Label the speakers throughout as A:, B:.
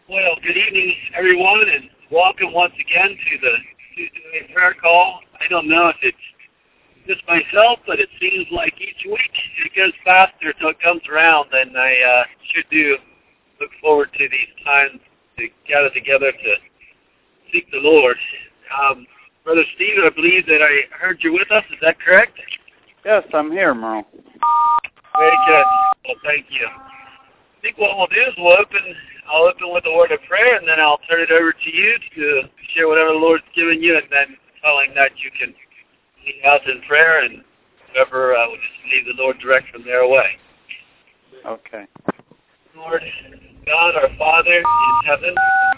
A: Well, good evening, everyone, and welcome once again to the Tuesday prayer call. I don't know if it's just myself, but it seems like each week it goes faster till it comes around, and I sure do look forward to these times to gather together to seek the Lord. Brother Steve, I believe that I heard you with us. Is that correct?
B: Yes, I'm here, Merle.
A: Very good. Well, thank you. I think what we'll do is I'll open with a word of prayer, and then I'll turn it over to you to share whatever the Lord's given you, and then telling that you can lead us in prayer, and whoever will just leave the Lord direct from there away.
B: Okay.
A: Lord God, our Father in heaven,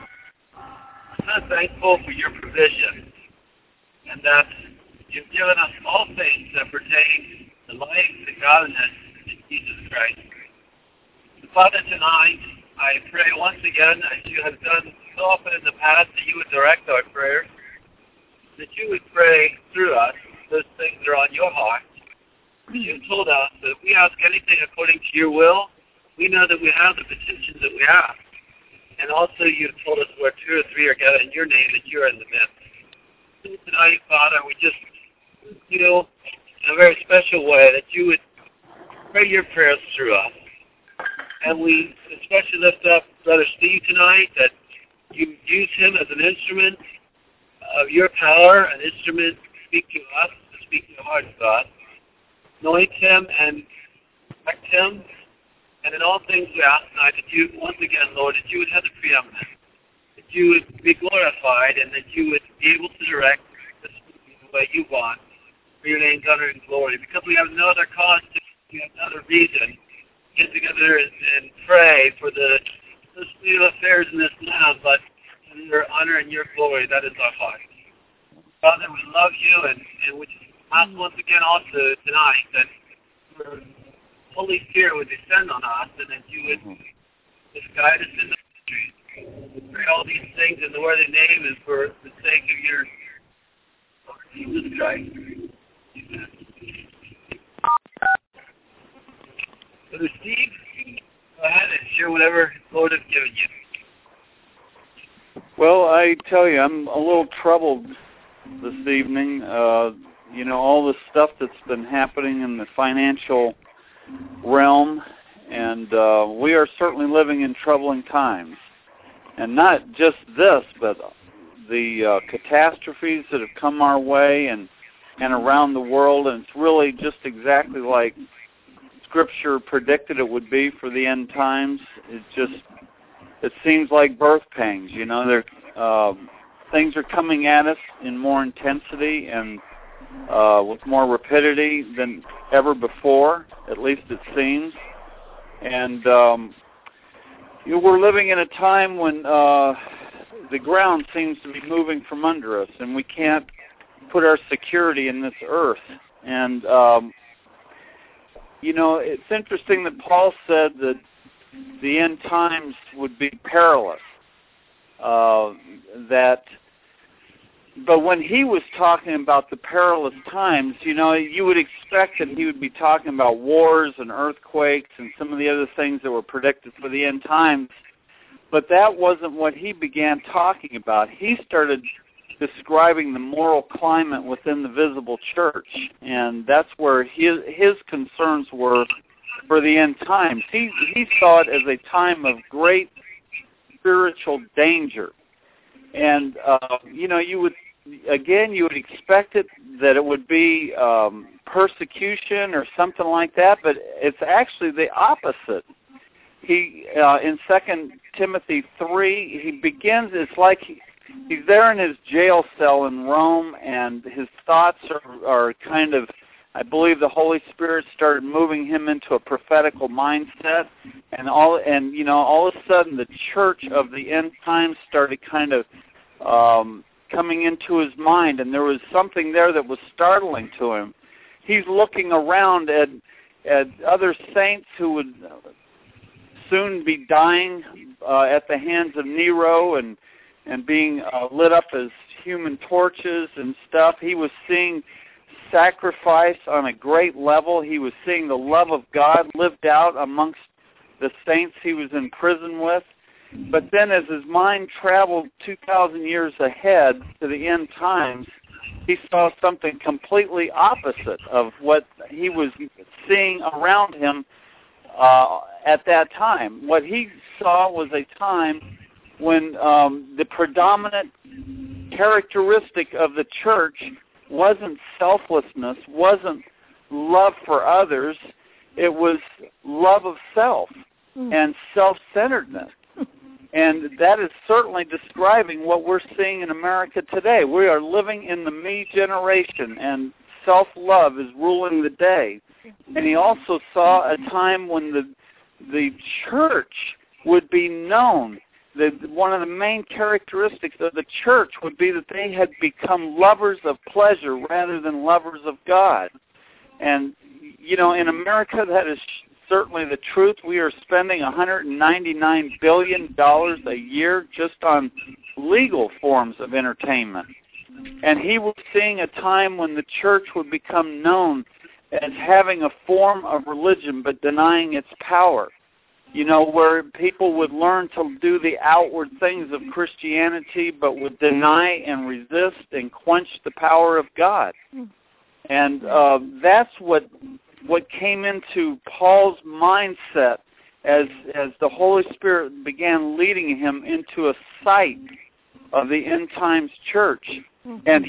A: I'm so thankful for your provision, and that you've given us all things that pertain to life, to godliness, in Jesus Christ. Father, tonight, I pray once again, as you have done so often in the past, that you would direct our prayers, that you would pray through us those things that are on your heart. You told us that if we ask anything according to your will, we know that we have the petitions that we ask. And also you have told us where 2 or 3 are gathered in your name, that you are in the midst. So tonight, Father, we just feel in a very special way that you would pray your prayers through us. And we especially lift up Brother Steve tonight, that you use him as an instrument of your power, an instrument to speak to us, to speak to the hearts of us. Anoint him and protect him. And in all things we ask tonight that you, once again, Lord, that you would have the preeminence, that you would be glorified, and that you would be able to direct this the way you want for your name's honor and glory. Because we have no other cause, we have no other reason get together and pray for the state of affairs in this land, but in your honor and your glory, that is our heart. Father, we love you, and we just ask once again also tonight that your Holy Spirit would descend on us, and that you would just guide us in the ministry. We pray all these things in the worthy name and for the sake of your Lord Jesus Christ. Amen. Brother Steve, go ahead and share whatever the Lord has given you.
B: Well, I tell you, I'm a little troubled this evening. All the stuff that's been happening in the financial realm, and we are certainly living in troubling times. And not just this, but the catastrophes that have come our way and around the world, and it's really just exactly like Scripture predicted it would be for the end times. It seems like birth pangs. Things are coming at us in more intensity and with more rapidity than ever before, at least it seems. And we're living in a time when the ground seems to be moving from under us, and we can't put our security in this earth. And it's interesting that Paul said that the end times would be perilous. But when he was talking about the perilous times, you would expect that he would be talking about wars and earthquakes and some of the other things that were predicted for the end times. But that wasn't what he began talking about. He started describing the moral climate within the visible church, and that's where his concerns were for the end times. He saw it as a time of great spiritual danger, and you would expect it that it would be persecution or something like that, but it's actually the opposite. He in 2 Timothy 3, he begins. It's like he's there in his jail cell in Rome, and his thoughts are kind of, I believe the Holy Spirit started moving him into a prophetical mindset, and all of a sudden the church of the end times started kind of coming into his mind, and there was something there that was startling to him. He's looking around at other saints who would soon be dying at the hands of Nero and being lit up as human torches and stuff. He was seeing sacrifice on a great level. He was seeing the love of God lived out amongst the saints he was in prison with. But then as his mind traveled 2,000 years ahead to the end times, he saw something completely opposite of what he was seeing around him at that time. What he saw was a time when the predominant characteristic of the church wasn't selflessness, wasn't love for others. It was love of self and self-centeredness. And that is certainly describing what we're seeing in America today. We are living in the me generation, and self-love is ruling the day. And he also saw a time when the church would be known. One of the main characteristics of the church would be that they had become lovers of pleasure rather than lovers of God. And, you know, in America, that is certainly the truth. We are spending $199 billion a year just on legal forms of entertainment. And he was seeing a time when the church would become known as having a form of religion but denying its power. You know, where people would learn to do the outward things of Christianity but would deny and resist and quench the power of God. And that's what came into Paul's mindset as the Holy Spirit began leading him into a sight of the end times church. And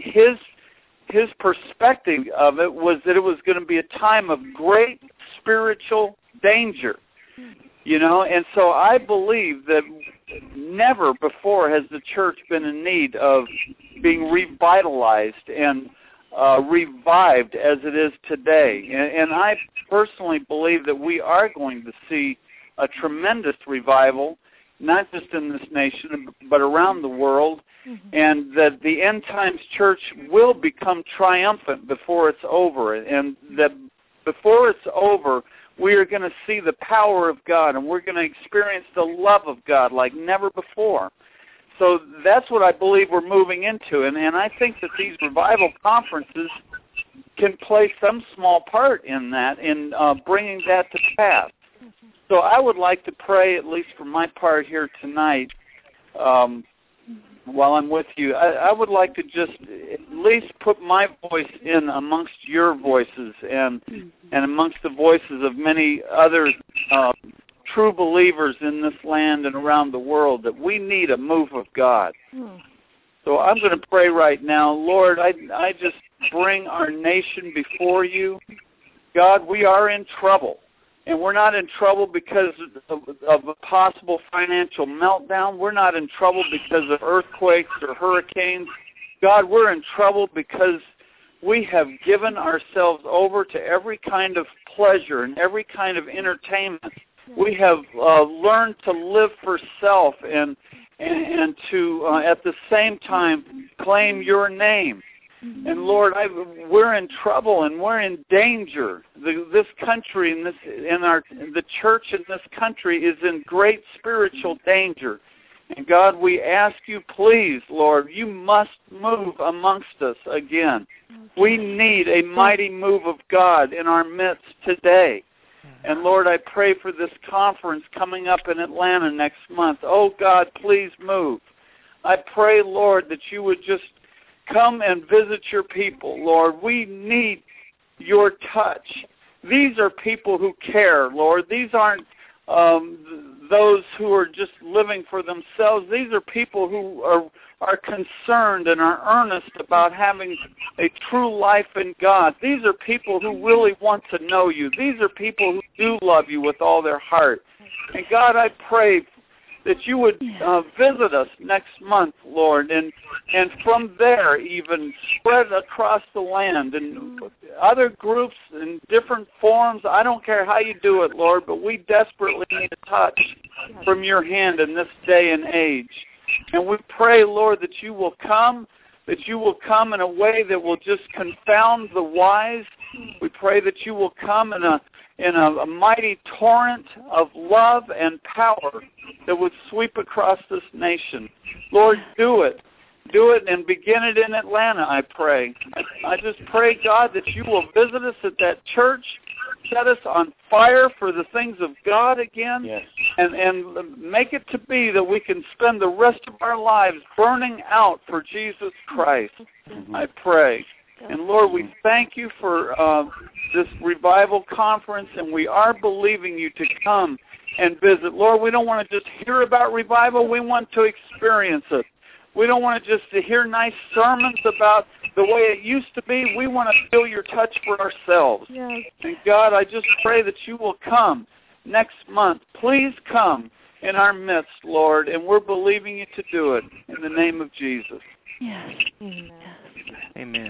B: his perspective of it was that it was going to be a time of great spiritual danger. You know, and so I believe that never before has the church been in need of being revitalized and revived as it is today. And I personally believe that we are going to see a tremendous revival, not just in this nation, but around the world, and that the end times church will become triumphant before it's over, and that before it's over, we are going to see the power of God, and we're going to experience the love of God like never before. So that's what I believe we're moving into, and I think that these revival conferences can play some small part in that, in bringing that to pass. So I would like to pray, at least for my part here tonight, while I'm with you. I would like to just at least put my voice in amongst your voices and amongst the voices of many other true believers in this land and around the world, that we need a move of God. So I'm going to pray right now. Lord, I just bring our nation before you. God, we are in trouble. And we're not in trouble because of a possible financial meltdown. We're not in trouble because of earthquakes or hurricanes. God, we're in trouble because we have given ourselves over to every kind of pleasure and every kind of entertainment. We have learned to live for self and to, at the same time, claim your name. And Lord, we're in trouble and we're in danger. This country and the church in this country is in great spiritual danger. And God, we ask you, please, Lord, you must move amongst us again. We need a mighty move of God in our midst today. And Lord, I pray for this conference coming up in Atlanta next month. Oh God, please move. I pray, Lord, that you would just come and visit your people, Lord. We need your touch. These are people who care, Lord. These aren't those who are just living for themselves. These are people who are concerned and are earnest about having a true life in God. These are people who really want to know you. These are people who do love you with all their heart. And God, I pray that you would visit us next month, Lord, and from there even spread across the land and other groups in different forms. I don't care how you do it, Lord, but we desperately need a touch from your hand in this day and age. And we pray, Lord, that you will come in a way that will just confound the wise. We pray that you will come in a mighty torrent of love and power that would sweep across this nation. Lord, do it. Do it and begin it in Atlanta, I pray. I just pray, God, that you will visit us at that church, set us on fire for the things of God again.
C: Yes.
B: and make it to be that we can spend the rest of our lives burning out for Jesus Christ. I pray. And Lord, we thank you for this revival conference, and we are believing you to come and visit. Lord, we don't want to just hear about revival. We want to experience it. We don't want to just to hear nice sermons about the way it used to be. We want to feel your touch for ourselves.
C: Yes.
B: And God, I just pray that you will come next month. Please come in our midst, Lord, and we're believing you to do it in the name of Jesus.
C: Yes. Amen.
D: Amen.